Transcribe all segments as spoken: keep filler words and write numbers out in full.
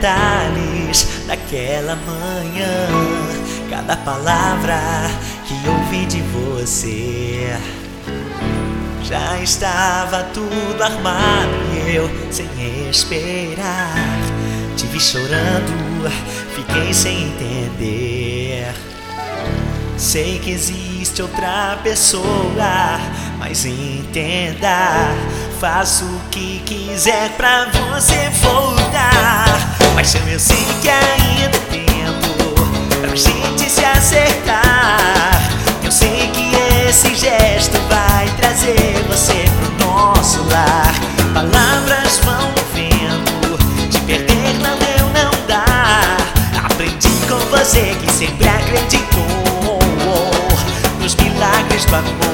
detalhes daquela manhã, cada palavra que ouvi de você. Já estava tudo armado e eu, sem esperar, te vi chorando, fiquei sem entender. Sei que existe outra pessoa, mas entenda, faço o que quiser pra você voltar. Mas eu sei que ainda tem tempo pra gente se acertar. Eu sei que esse gesto vai trazer você pro nosso lar. Palavras vão movendo, te perder não deu, não dá. Aprendi com você que sempre acreditou nos milagres do amor.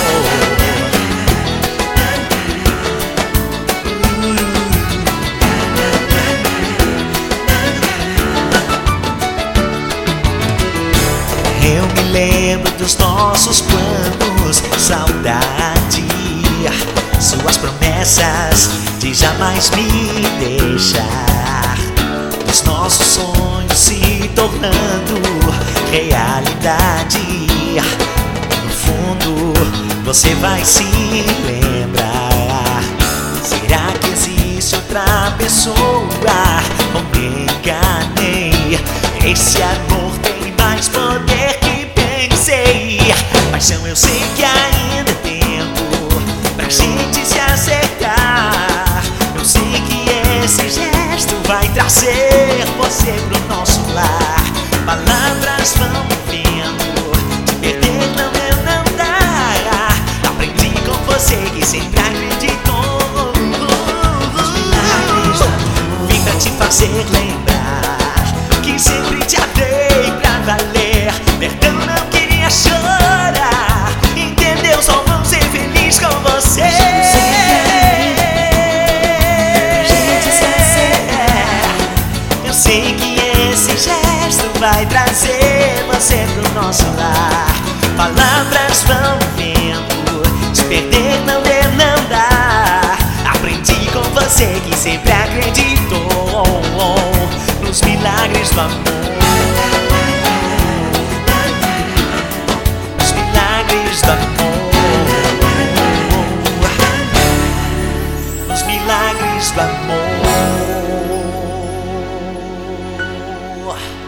Eu me lembro dos nossos planos, saudade, suas promessas de jamais me deixar, os nossos sonhos se tornando realidade. No fundo você vai se lembrar. Será que existe outra pessoa? Ou me enganei? Esse amor tem mais poder que pensei. Paixão, eu sei que ainda é tempo pra gente se acertar. Eu sei que esse gesto vai trazer você pro nosso lar. Palavras vão movendo, te perder não é, não dá. Aprendi com você que sempre acreditou nos milagres. Vim pra te fazer lembrar que sempre te amei pra valer. Perdão, não queria chorar, entendeu? Só vou ser feliz com você. Eu sei que esse gesto vai trazer você pro nosso lar. Palavras vão vendo, te perder não é, não dá. Aprendi com você que sempre acreditou nos milagres do amor. Os milagres do amor. Os milagres do amor.